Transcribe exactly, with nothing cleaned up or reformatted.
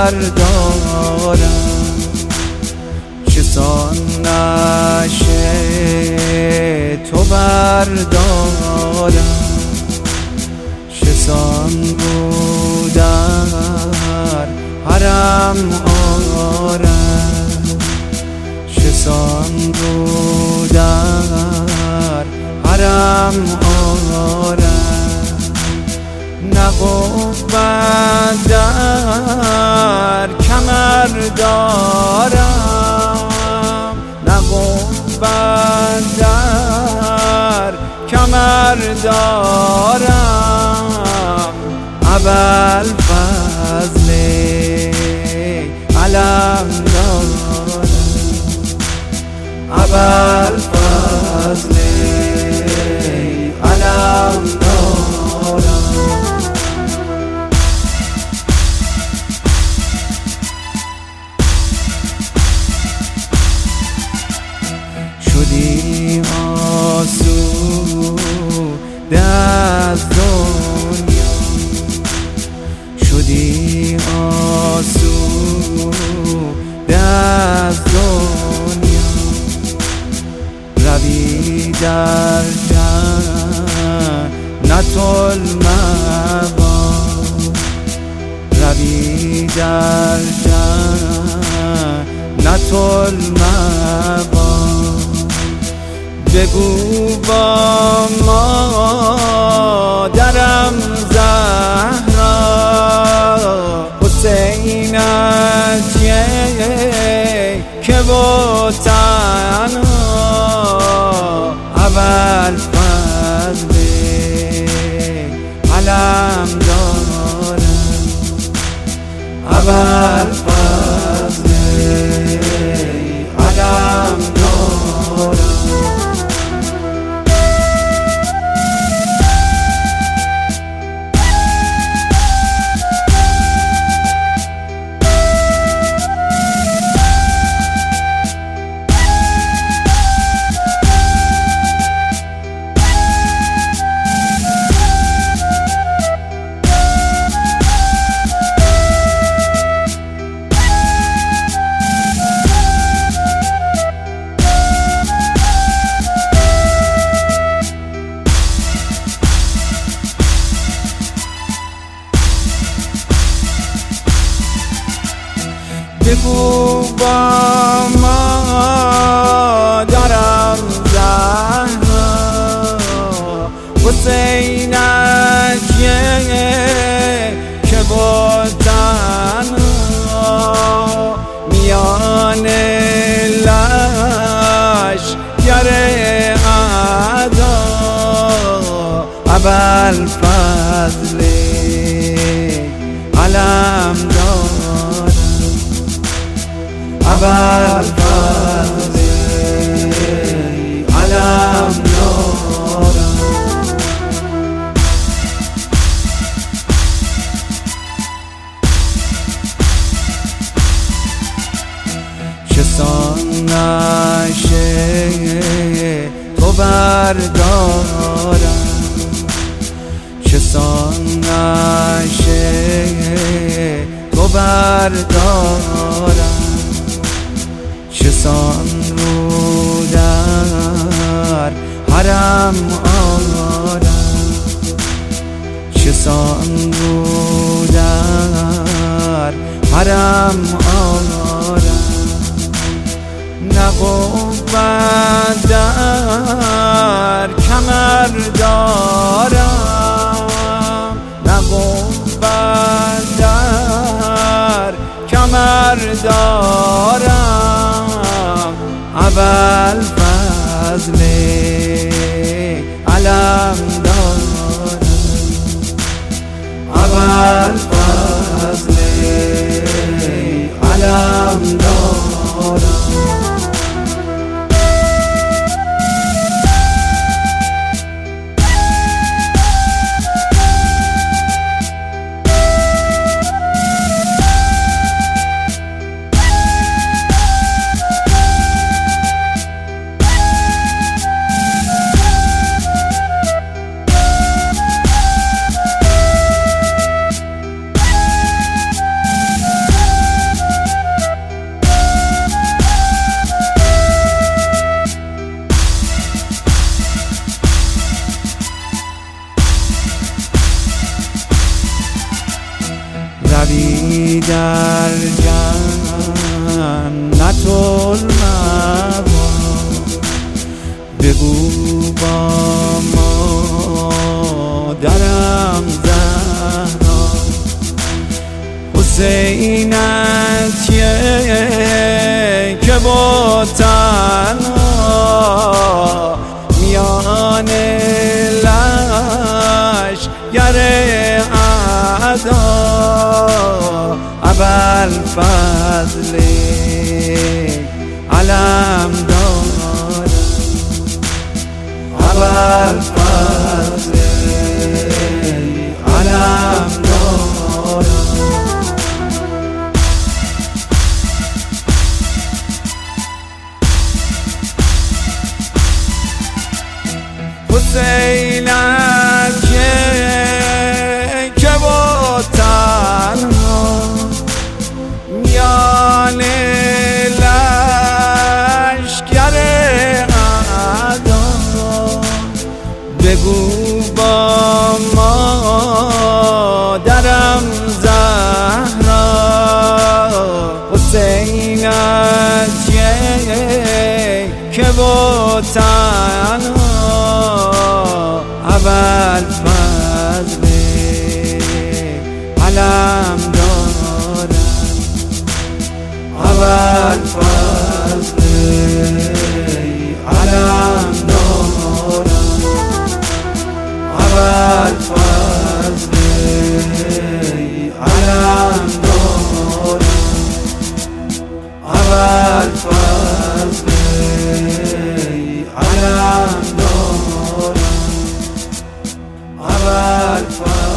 بردارم، چسان نشه تو بردارم، چسان رو در حرم آرم، چسان رو در حرم آرم، نقوب در کمر دارم، نقوب در کمر دارم، ابوالفضل علم دارم، ابوالفضل علم دارم. شدی آسوده از دنیا، شدی آسوده از دنیا، روی در جنت المأوا، روی در جنت المأوا، بگو با مادرم زهرا حسینت که با تنها، ابوالفضل علم دارم، ابوالفضل علم دارم. بگو با مادرم زهرا حسینت که با تنها، میان لشکر اعدا، ابوالفضل علم دارم، ابوالفضل علم دارم. چسان نشه تو بردارم، چسان نشه تو بردارم، چسان رو در حرم آرم، چسان رو در حرم آرم، نقوب در کمر دارم، نقوب در کمر دارم، ابوالفضل علم دارم، ابوالفضل علم دارم. در جنت المأوا بگو با مادرم زهرا حسینت که با تنها میان لشگر اعدا ابوالفضل علم دارم ابوالفضل علم دارم حسینت که با تنها میان لشگر اعدا بگو با مادرم زهرا حسینت که با تنها ابوالفضل علم دارم ابوالفضل علم دارم ابوالفضل علم دارم ابوالفضل علم دارم ابوالفضل